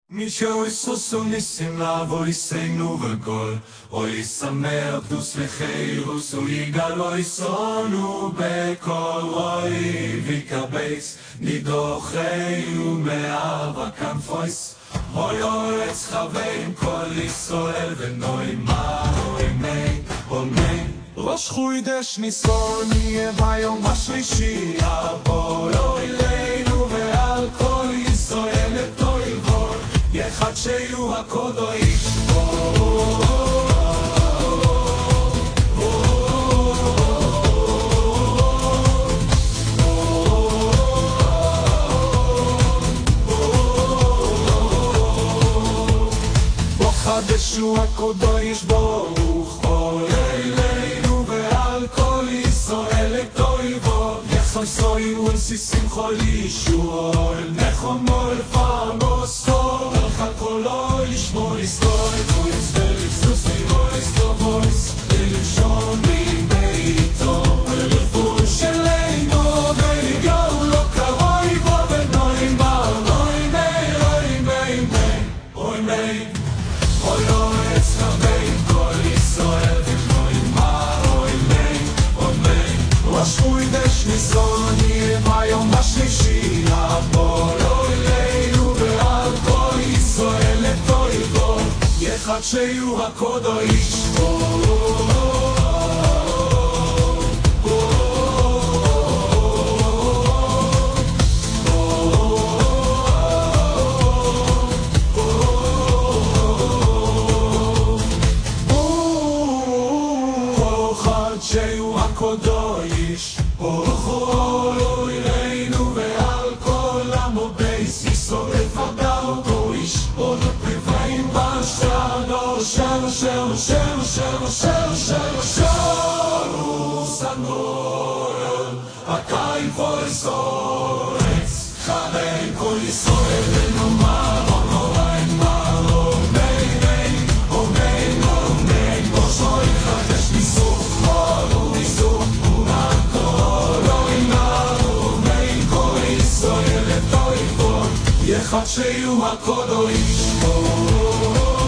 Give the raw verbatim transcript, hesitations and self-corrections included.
מישהו יסוסו ניסים לבוא יסיינו וגול אוי ישמח דוס וחירוס ויגאל אוי סונו בכל אוי ויקבץ נידוחנו מאהבה כנפויס אוי אורץ חווים כל ישראל ונוי מה אוי מי אוי מי ראש חוידש ניסון יהיה ביום השלישי הבוא אוי לנו ועל כל ישראל לתוי בור יחד שיהיו הקודו איש בו חדשו הקודו איש ברוך אלינו ועל כל ישראל לתוי בור יחסוי סוי ולסיסים חול ישוע אל נחומו אל פרמוס Kolor ich mois toy toys velik susay mois to voice il shon mi beito el fun shelay no veli go lo karoy vo benoy ma noy mei oy mei mei oy mei oy oy tsavei kol israel benoy ma oy mei oy mei was huidesh nison ye vayom bashlishi abol יחד שיהיו הקודו איש יחד שיהיו הקודו איש אוי אלינו ועל כל עמו בייס ישראל פדאו בו איש עוד פריבאים בשענו שלו שלו שלו שלו שלו שלו שלו סנורל הקיים כל סורץ חיים כל ישראל ונאמר אונוריין מרו מי מי או מי או מי בו שוי חדש ניסוך מרו ניסוך ומקור אוי מרו מי כל ישראל לתוי בו יחד שיהיו הקודו איש